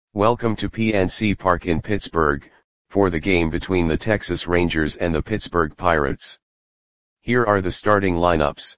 Welcome to PNC Park in Pittsburgh, for the game between the Texas Rangers and the Pittsburgh Pirates. Here are the starting lineups.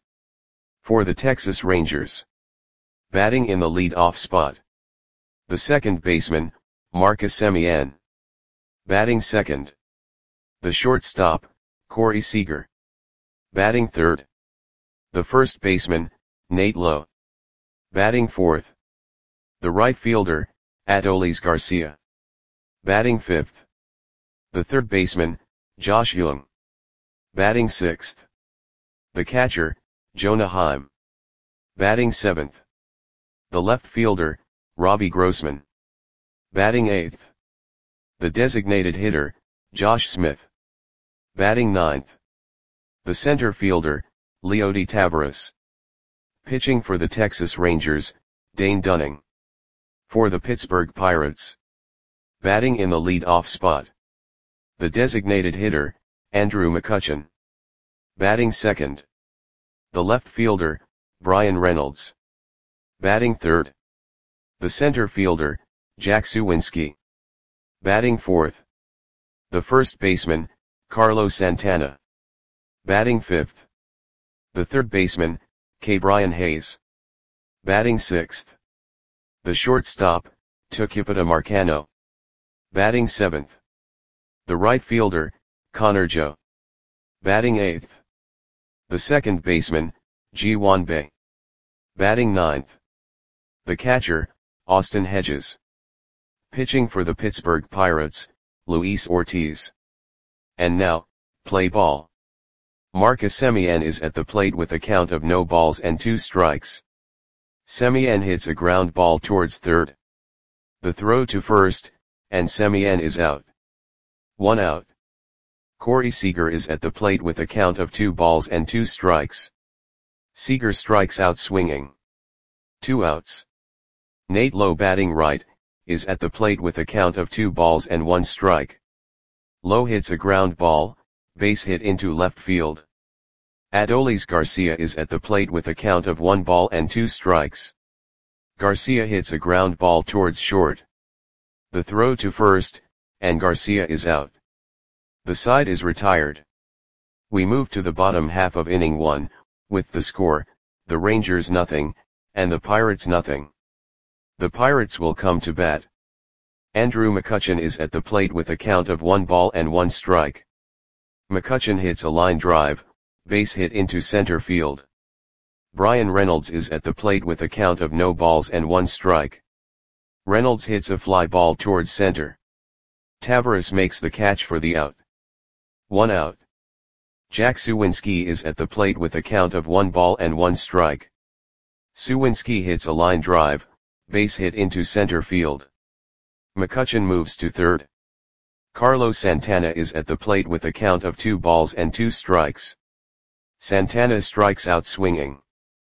For the Texas Rangers. Batting in the lead-off spot. The second baseman, Marcus Semien. Batting second. The shortstop, Corey Seager. Batting third. The first baseman, Nate Lowe. Batting fourth. The right fielder, Adolis Garcia. Batting fifth. The third baseman, Josh Jung. Batting sixth. The catcher, Jonah Heim. Batting seventh. The left fielder, Robbie Grossman. Batting eighth. The designated hitter, Josh Smith. Batting ninth. The center fielder, Leody Taveras. Pitching for the Texas Rangers, Dane Dunning. For the Pittsburgh Pirates. Batting in the lead-off spot. The designated hitter, Andrew McCutchen. Batting second. The left fielder, Bryan Reynolds. Batting third. The center fielder, Jack Suwinski. Batting fourth. The first baseman, Carlos Santana. Batting fifth. The third baseman, Ke'Bryan Hayes. Batting sixth. The shortstop, Tucupita Marcano. Batting seventh. The right fielder, Connor Joe. Batting eighth. The second baseman, Ji-hwan Bae. Batting ninth. The catcher, Austin Hedges. Pitching for the Pittsburgh Pirates, Luis Ortiz. And now, play ball. Marcus Semien is at the plate with a count of no balls and 2 strikes. Semien hits a ground ball towards third. The throw to first, and Semien is out. 1 out. Corey Seager is at the plate with a count of 2 balls and 2 strikes. Seager strikes out swinging. 2 outs. Nate Lowe, batting right, is at the plate with a count of 2 balls and 1 strike. Lowe hits a ground ball, base hit into left field. Adolis Garcia is at the plate with a count of 1 ball and 2 strikes. Garcia hits a ground ball towards short. The throw to first, and Garcia is out. The side is retired. We move to the bottom half of inning 1, with the score, the Rangers nothing, and the Pirates nothing. The Pirates will come to bat. Andrew McCutchen is at the plate with a count of 1 ball and 1 strike. McCutchen hits a line drive, base hit into center field. Bryan Reynolds is at the plate with a count of no balls and 1 strike. Reynolds hits a fly ball towards center. Taveras makes the catch for the out. 1 out. Jack Suwinski is at the plate with a count of 1 ball and 1 strike. Suwinski hits a line drive, base hit into center field. McCutchen moves to third. Carlos Santana is at the plate with a count of 2 balls and 2 strikes. Santana strikes out swinging.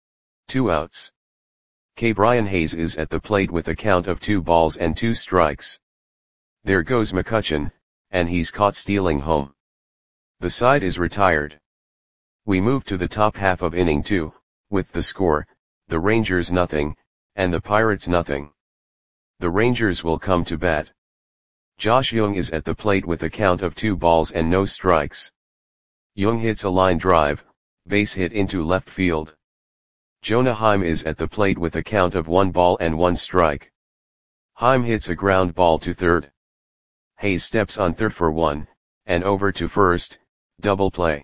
2 outs. Ke'Bryan Hayes is at the plate with a count of 2 balls and 2 strikes. There goes McCutchen, and he's caught stealing home. The side is retired. We move to the top half of inning 2, with the score, the Rangers nothing, and the Pirates nothing. The Rangers will come to bat. Josh Jung is at the plate with a count of 2 balls and no strikes. Jung hits a line drive, base hit into left field. Jonah Heim is at the plate with a count of 1 ball and 1 strike. Heim hits a ground ball to third. Hayes steps on third for 1, and over to first, double play.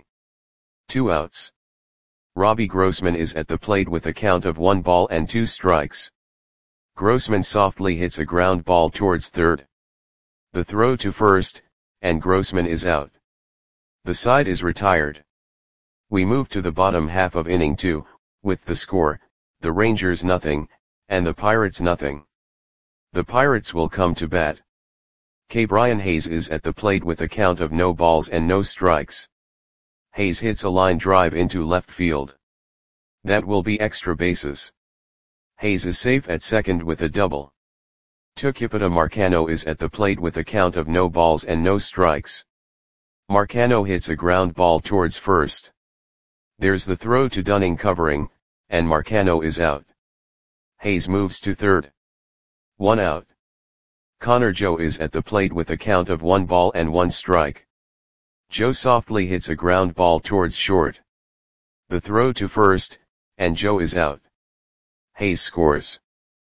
2 outs. Robbie Grossman is at the plate with a count of 1 ball and 2 strikes. Grossman softly hits a ground ball towards third. The throw to first, and Grossman is out. The side is retired. We move to the bottom half of inning 2, with the score, the Rangers nothing, and the Pirates nothing. The Pirates will come to bat. Ke'Bryan Hayes is at the plate with a count of no balls and no strikes. Hayes hits a line drive into left field. That will be extra bases. Hayes is safe at second with a double. Tucupita Marcano is at the plate with a count of no balls and no strikes. Marcano hits a ground ball towards first. There's the throw to Dunning covering, and Marcano is out. Hayes moves to third. 1 out. Connor Joe is at the plate with a count of 1 ball and 1 strike. Joe softly hits a ground ball towards short. The throw to first, and Joe is out. Hayes scores.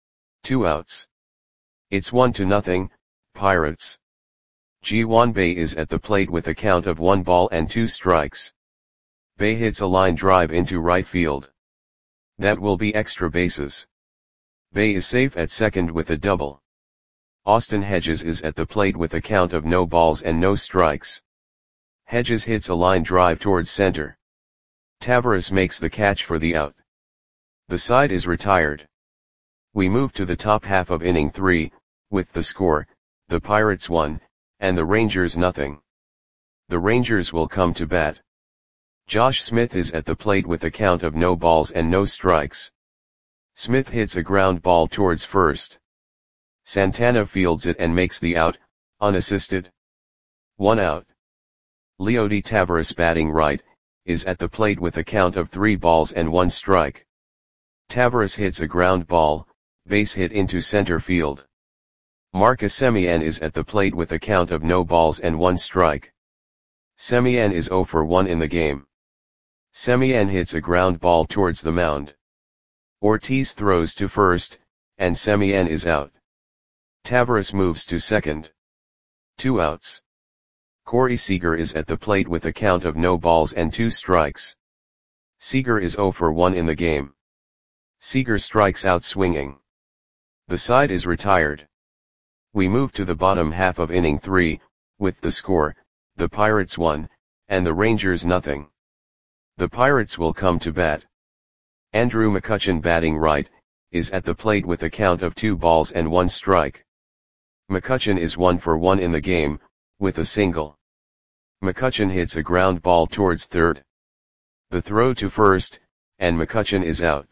2 outs. It's 1-0, Pirates. Ji-hwan Bae is at the plate with a count of 1 ball and 2 strikes. Bae hits a line drive into right field. That will be extra bases. Bae is safe at second with a double. Austin Hedges is at the plate with a count of no balls and no strikes. Hedges hits a line drive towards center. Taveras makes the catch for the out. The side is retired. We move to the top half of inning 3, with the score, the Pirates 1, and the Rangers nothing. The Rangers will come to bat. Josh Smith is at the plate with a count of no balls and no strikes. Smith hits a ground ball towards first. Santana fields it and makes the out, unassisted. 1 out. Leody Taveras, batting right, is at the plate with a count of 3 balls and 1 strike. Taveras hits a ground ball, base hit into center field. Marcus Semien is at the plate with a count of no balls and 1 strike. Semien is 0 for 1 in the game. Semien hits a ground ball towards the mound. Ortiz throws to first, and Semien is out. Taveras moves to second. 2 outs. Corey Seager is at the plate with a count of no balls and 2 strikes. Seager is 0 for 1 in the game. Seager strikes out swinging. The side is retired. We move to the bottom half of inning 3, with the score, the Pirates 1, and the Rangers nothing. The Pirates will come to bat. Andrew McCutchen, batting right, is at the plate with a count of 2 balls and 1 strike. McCutchen is 1 for 1 in the game, with a single. McCutchen hits a ground ball towards third. The throw to first, and McCutchen is out.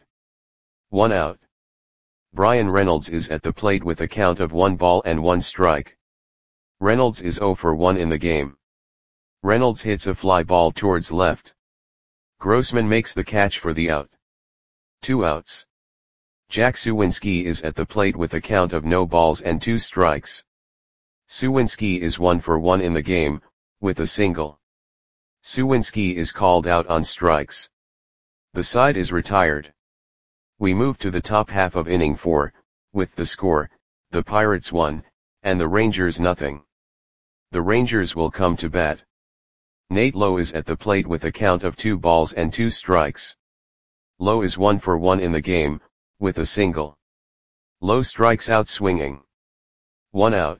1 out. Brian Reynolds is at the plate with a count of 1 ball and 1 strike. Reynolds is 0 for 1 in the game. Reynolds hits a fly ball towards left. Grossman makes the catch for the out. 2 outs. Jack Suwinski is at the plate with a count of no balls and 2 strikes. Suwinski is 1 for 1 in the game, with a single. Suwinski is called out on strikes. The side is retired. We move to the top half of inning 4, with the score, the Pirates 1, and the Rangers nothing. The Rangers will come to bat. Nate Lowe is at the plate with a count of 2 balls and 2 strikes. Lowe is 1 for 1 in the game, with a single. Lowe strikes out swinging. 1 out.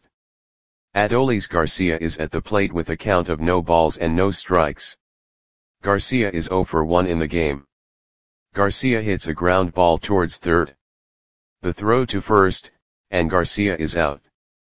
Adolis Garcia is at the plate with a count of no balls and no strikes. Garcia is 0 for 1 in the game. Garcia hits a ground ball towards third. The throw to first, and Garcia is out.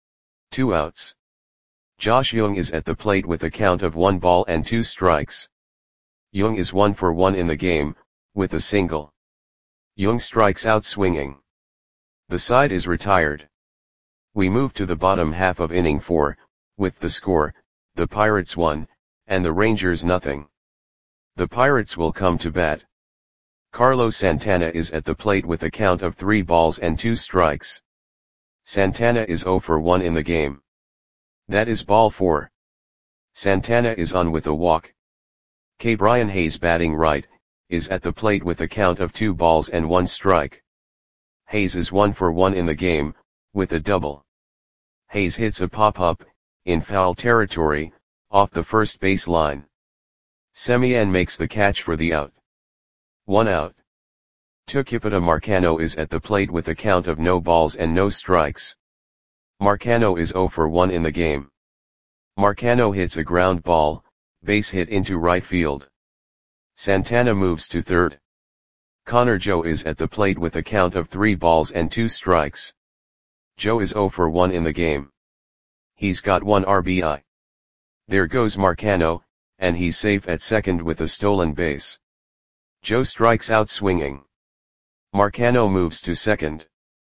2 outs. Josh Jung is at the plate with a count of 1 ball and 2 strikes. Jung is 1 for 1 in the game, with a single. Jung strikes out swinging. The side is retired. We move to the bottom half of inning 4, with the score, the Pirates 1, and the Rangers nothing. The Pirates will come to bat. Carlos Santana is at the plate with a count of 3 balls and 2 strikes. Santana is 0 for 1 in the game. That is ball 4. Santana is on with a walk. K. Brian Hayes, batting right, is at the plate with a count of 2 balls and 1 strike. Hayes is 1 for 1 in the game, with a double. Hayes hits a pop-up, in foul territory, off the first base line. Semien makes the catch for the out. 1 out. Tucupita Marcano is at the plate with a count of no balls and no strikes. Marcano is 0 for 1 in the game. Marcano hits a ground ball, base hit into right field. Santana moves to third. Connor Joe is at the plate with a count of 3 balls and 2 strikes. Joe is 0 for 1 in the game. He's got 1 RBI. There goes Marcano, and he's safe at second with a stolen base. Joe strikes out swinging. Marcano moves to second.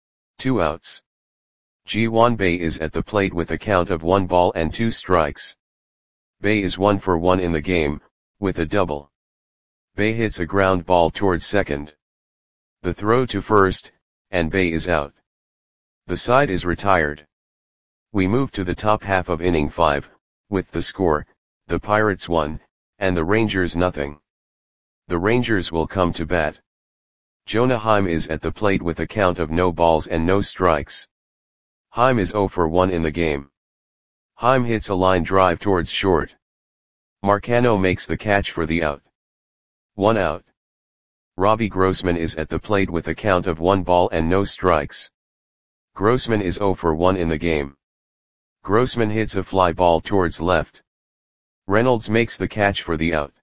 2 outs. Ji-hwan Bae is at the plate with a count of 1 ball and 2 strikes. Bae is 1 for 1 in the game, with a double. Bae hits a ground ball towards second. The throw to first, and Bae is out. The side is retired. We move to the top half of inning 5, with the score, the Pirates 1, and the Rangers nothing. The Rangers will come to bat. Jonah Heim is at the plate with a count of no balls and no strikes. Heim is 0 for 1 in the game. Heim hits a line drive towards short. Marcano makes the catch for the out. 1 out. Robbie Grossman is at the plate with a count of 1 ball and no strikes. Grossman is 0 for 1 in the game. Grossman hits a fly ball towards left. Reynolds makes the catch for the out.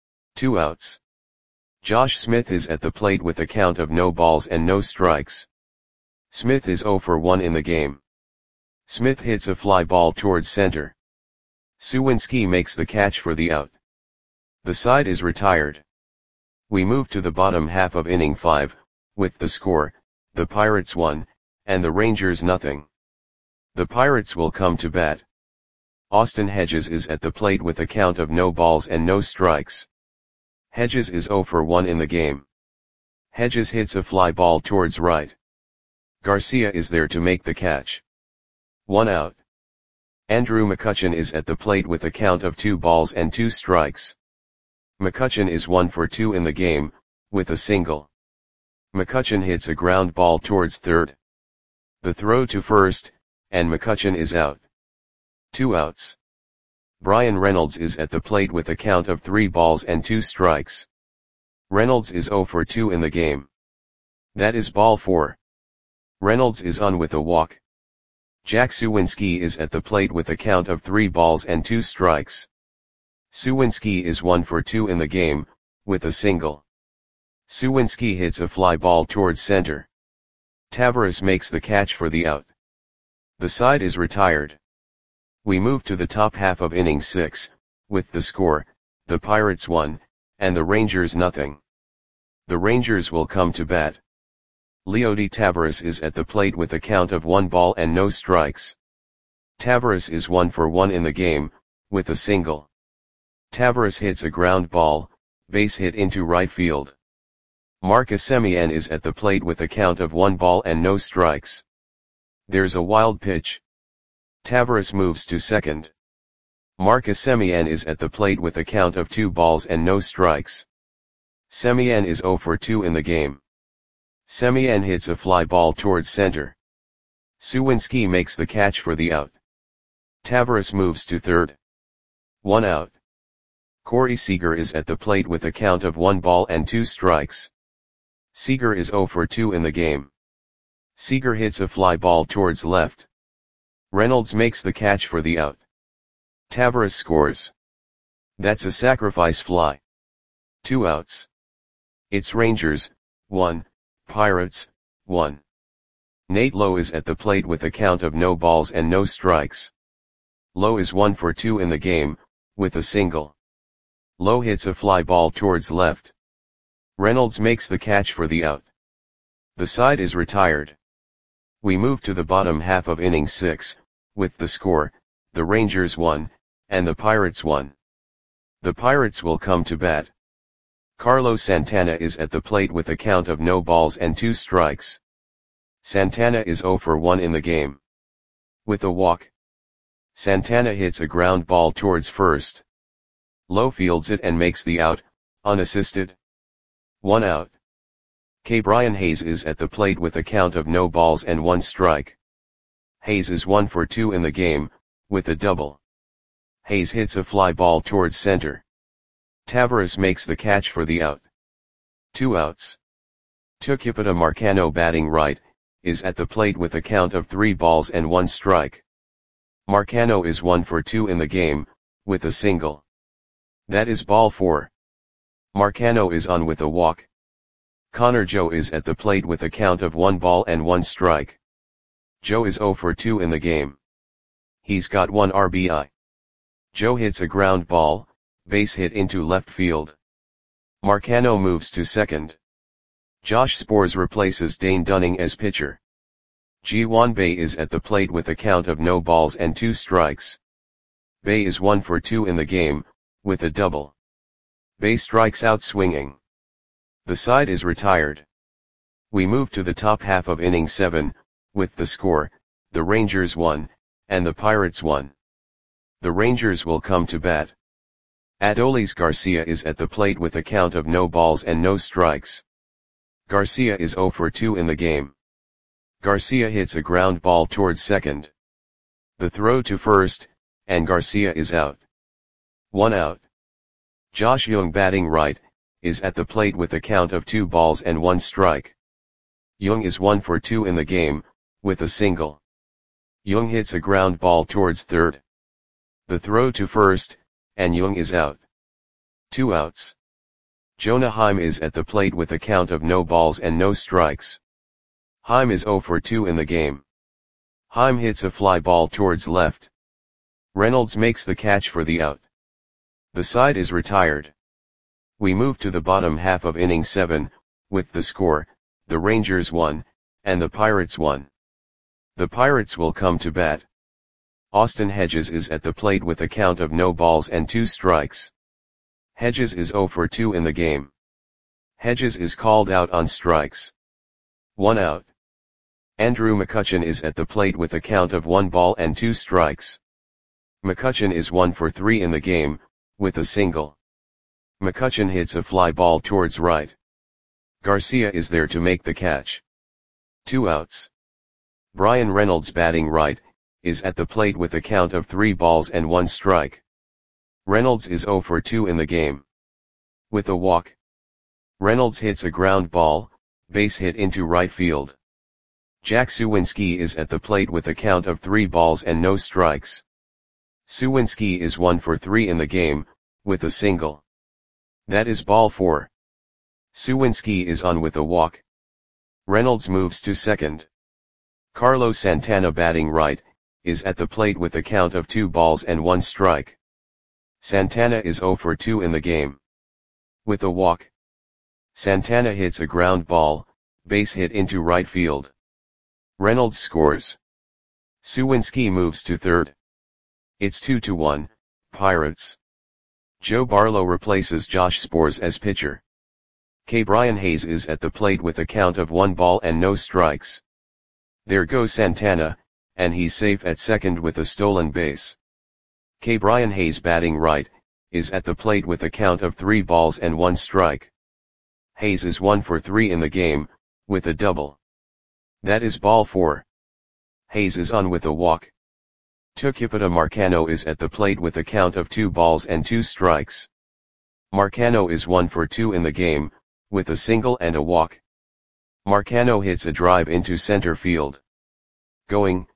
2 outs. Josh Smith is at the plate with a count of no balls and no strikes. Smith is 0 for 1 in the game. Smith hits a fly ball towards center. Suwinski makes the catch for the out. The side is retired. We move to the bottom half of inning 5, with the score, the Pirates 1, and the Rangers nothing. The Pirates will come to bat. Austin Hedges is at the plate with a count of no balls and no strikes. Hedges is 0 for 1 in the game. Hedges hits a fly ball towards right. Garcia is there to make the catch. 1 out. Andrew McCutchen is at the plate with a count of 2 balls and 2 strikes. McCutchen is 1 for 2 in the game, with a single. McCutchen hits a ground ball towards third. The throw to first, and McCutchen is out. 2 outs. Brian Reynolds is at the plate with a count of 3 balls and 2 strikes. Reynolds is 0 for 2 in the game. That is ball 4. Reynolds is on with a walk. Jack Suwinski is at the plate with a count of 3 balls and 2 strikes. Suwinski is 1 for 2 in the game, with a single. Suwinski hits a fly ball towards center. Tavares makes the catch for the out. The side is retired. We move to the top half of inning 6, with the score, the Pirates 1, and the Rangers nothing. The Rangers will come to bat. Leody Taveras is at the plate with a count of 1 ball and no strikes. Taveras is 1 for 1 in the game, with a single. Taveras hits a ground ball, base hit into right field. Marcus Semien is at the plate with a count of 1 ball and no strikes. There's a wild pitch. Taveras moves to second. Marcus Semien is at the plate with a count of 2 balls and no strikes. Semien is 0 for 2 in the game. Semien hits a fly ball towards center. Suwinski makes the catch for the out. Tavares moves to third. 1 out. Corey Seager is at the plate with a count of 1 ball and 2 strikes. Seager is 0 for 2 in the game. Seager hits a fly ball towards left. Reynolds makes the catch for the out. Tavares scores. That's a sacrifice fly. 2 outs. It's Rangers, 1, Pirates, 1. Nate Lowe is at the plate with a count of no balls and no strikes. Lowe is 1 for 2 in the game, with a single. Lowe hits a fly ball towards left. Reynolds makes the catch for the out. The side is retired. We move to the bottom half of inning 6, with the score, the Rangers 1, and the Pirates 1. The Pirates will come to bat. Carlos Santana is at the plate with a count of no balls and 2 strikes. Santana is 0 for 1 in the game. With a walk. Santana hits a ground ball towards first. Lowe fields it and makes the out, unassisted. 1 out. Brian Hayes is at the plate with a count of no balls and 1 strike. Hayes is 1 for 2 in the game, with a double. Hayes hits a fly ball towards center. Tavares makes the catch for the out. 2 outs. Tucupita Marcano batting right, is at the plate with a count of 3 balls and 1 strike. Marcano is 1 for 2 in the game, with a single. That is ball 4. Marcano is on with a walk. Connor Joe is at the plate with a count of 1 ball and 1 strike. Joe is 0 for 2 in the game. He's got 1 RBI. Joe hits a ground ball, base hit into left field. Marcano moves to second. Josh Sborz replaces Dane Dunning as pitcher. Ji-Hwan Bae is at the plate with a count of no balls and 2 strikes. Bae is 1 for 2 in the game, with a double. Bae strikes out swinging. The side is retired. We move to the top half of inning 7, with the score, the Rangers 1, and the Pirates 1. The Rangers will come to bat. Adolis Garcia is at the plate with a count of no balls and no strikes. Garcia is 0 for 2 in the game. Garcia hits a ground ball towards second. The throw to first, and Garcia is out. 1 out. Josh Jung batting right, is at the plate with a count of 2 balls and 1 strike. Jung is 1 for 2 in the game, with a single. Jung hits a ground ball towards third. The throw to first, and Jung is out. 2 outs. Jonah Heim is at the plate with a count of no balls and no strikes. Heim is 0 for 2 in the game. Heim hits a fly ball towards left. Reynolds makes the catch for the out. The side is retired. We move to the bottom half of inning 7, with the score, the Rangers 1, and the Pirates 1. The Pirates will come to bat. Austin Hedges is at the plate with a count of no balls and 2 strikes. Hedges is 0 for 2 in the game. Hedges is called out on strikes. 1 out. Andrew McCutchen is at the plate with a count of 1 ball and 2 strikes. McCutchen is 1 for 3 in the game, with a single. McCutchen hits a fly ball towards right. Garcia is there to make the catch. 2 outs. Brian Reynolds batting right, is at the plate with a count of 3 balls and 1 strike. Reynolds is 0 for 2 in the game. With a walk. Reynolds hits a ground ball, base hit into right field. Jack Suwinski is at the plate with a count of 3 balls and no strikes. Suwinski is 1 for 3 in the game, with a single. That is ball 4. Suwinski is on with a walk. Reynolds moves to second. Carlos Santana batting right, is at the plate with a count of 2 balls and 1 strike. Santana is 0 for 2 in the game. With a walk. Santana hits a ground ball, base hit into right field. Reynolds scores. Suwinski moves to third. It's 2-1, Pirates. Joe Barlow replaces Josh Sborz as pitcher. K. Brian Hayes is at the plate with a count of 1 ball and no strikes. There goes Santana, and he's safe at second with a stolen base. K. Brian Hayes batting right, is at the plate with a count of 3 balls and 1 strike. Hayes is 1 for 3 in the game, with a double. That is ball 4. Hayes is on with a walk. Tucupita Marcano is at the plate with a count of 2 balls and 2 strikes. Marcano is 1 for 2 in the game, with a single and a walk. Marcano hits a drive into center field. Going,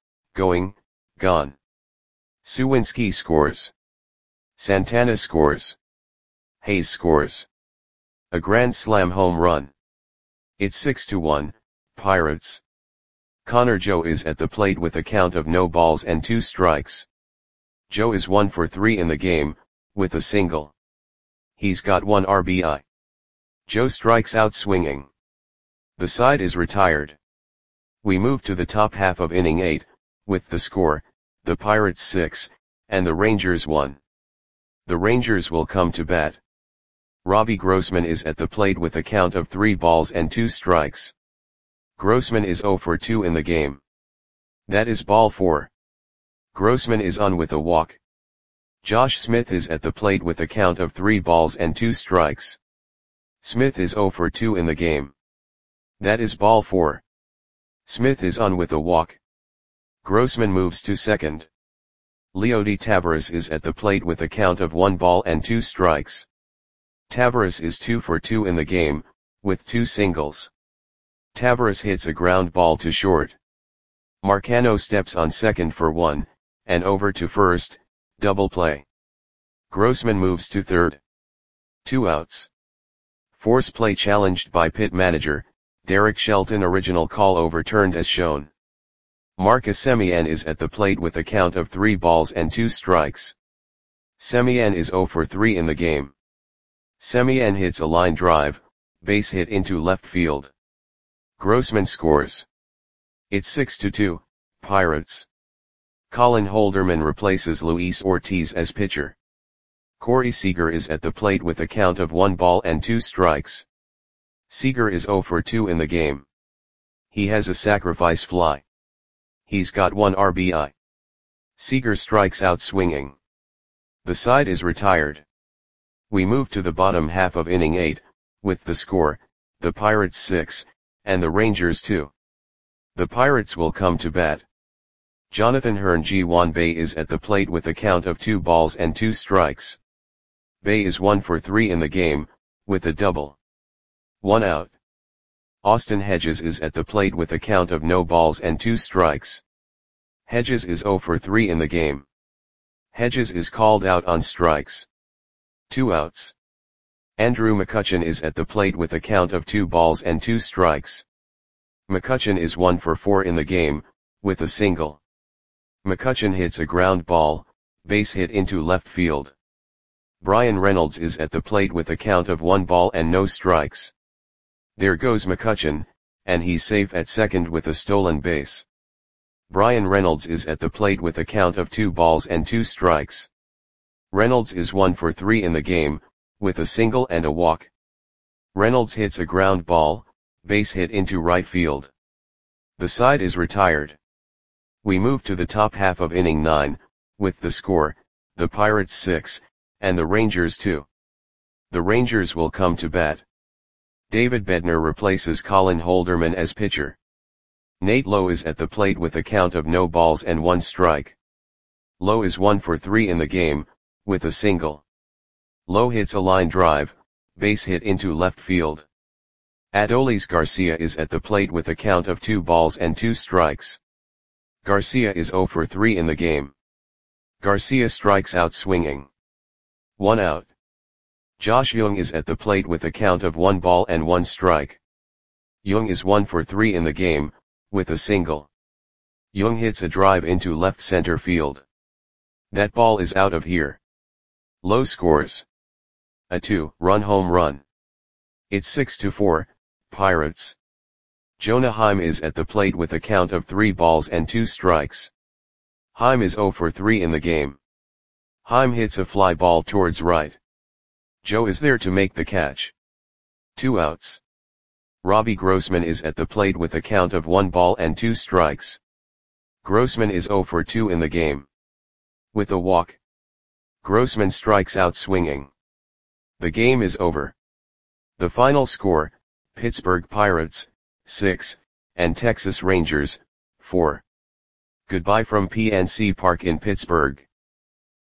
gone. Suwinski scores. Santana scores. Hayes scores. A grand slam home run. It's 6-1, Pirates. Connor Joe is at the plate with a count of no balls and 2 strikes. Joe is 1 for 3 in the game, with a single. He's got 1 RBI. Joe strikes out swinging. The side is retired. We move to the top half of inning 8, with the score, the Pirates 6, and the Rangers 1. The Rangers will come to bat. Robbie Grossman is at the plate with a count of 3 balls and 2 strikes. Grossman is 0 for 2 in the game. That is ball 4. Grossman is on with a walk. Josh Smith is at the plate with a count of 3 balls and 2 strikes. Smith is 0 for 2 in the game. That is ball 4. Smith is on with a walk. Grossman moves to second. Leody Taveras is at the plate with a count of 1 ball and 2 strikes. Taveras is 2 for 2 in the game, with 2 singles. Taveras hits a ground ball to short. Marcano steps on second for 1, and over to first, double play. Grossman moves to third. 2 outs. Force play challenged by pit manager, Derek Shelton. Original call overturned as shown. Marcus Semien is at the plate with a count of 3 balls and 2 strikes. Semien is 0 for 3 in the game. Semien hits a line drive, base hit into left field. Grossman scores. It's 6-2, Pirates. Colin Holderman replaces Luis Ortiz as pitcher. Corey Seager is at the plate with a count of 1 ball and 2 strikes. Seager is 0 for 2 in the game. He has a sacrifice fly. He's got 1 RBI. Seager strikes out swinging. The side is retired. We move to the bottom half of inning 8, with the score, the Pirates 6, and the Rangers 2. The Pirates will come to bat. Jonathan Hearn Ji-Hwan Bae is at the plate with a count of 2 balls and 2 strikes. Bae is 1 for 3 in the game, with a double. 1 out. Austin Hedges is at the plate with a count of no balls and 2 strikes. Hedges is 0 for 3 in the game. Hedges is called out on strikes. 2 outs. Andrew McCutchen is at the plate with a count of 2 balls and 2 strikes. McCutchen is 1 for 4 in the game, with a single. McCutchen hits a ground ball, base hit into left field. Bryan Reynolds is at the plate with a count of 1 ball and no strikes. There goes McCutchen, and he's safe at second with a stolen base. Bryan Reynolds is at the plate with a count of 2 balls and 2 strikes. Reynolds is 1 for 3 in the game, with a single and a walk. Reynolds hits a ground ball, base hit into right field. The side is retired. We move to the top half of inning 9, with the score, the Pirates 6, and the Rangers 2. The Rangers will come to bat. David Bednar replaces Colin Holderman as pitcher. Nate Lowe is at the plate with a count of no balls and 1 strike. Lowe is 1 for 3 in the game, with a single. Lowe hits a line drive, base hit into left field. Adolis Garcia is at the plate with a count of 2 balls and 2 strikes. Garcia is 0 for 3 in the game. Garcia strikes out swinging. 1 out. Josh Jung is at the plate with a count of 1 ball and 1 strike. Jung is 1 for 3 in the game, with a single. Jung hits a drive into left center field. That ball is out of here. Lowe scores a 2-run home run. It's 6-4, Pirates. Jonah Heim is at the plate with a count of 3 balls and 2 strikes. Heim is 0 for 3 in the game. Heim hits a fly ball towards right. Joe is there to make the catch. 2 outs. Robbie Grossman is at the plate with a count of 1 ball and 2 strikes. Grossman is 0 for 2 in the game. With a walk. Grossman strikes out swinging. The game is over. The final score, Pittsburgh Pirates, 6, and Texas Rangers, 4. Goodbye from PNC Park in Pittsburgh.